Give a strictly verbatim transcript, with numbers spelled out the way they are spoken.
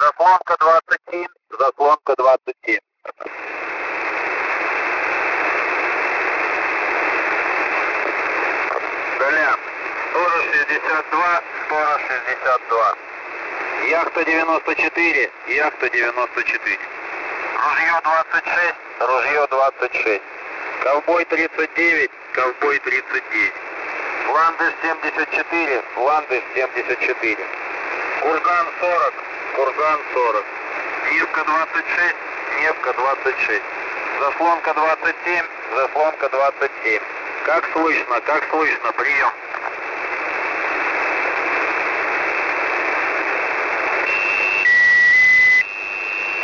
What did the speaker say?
Заслонка двадцать семь, заслонка двадцать семь. Коля, сорок шестьдесят два, сорок шестьдесят два. Яхта девяносто четыре, яхта девяносто четыре. Ружье двадцать шесть, ружье двадцать шесть. Ковбой тридцать девять, ковбой тридцать девять. Ландыш семьдесят четыре, ландыш семьдесят четыре. Курган сорок, курган сорок. Невка двадцать шесть, Невка двадцать шесть. Заслонка двадцать семь, заслонка двадцать семь. Как слышно, как слышно, прием.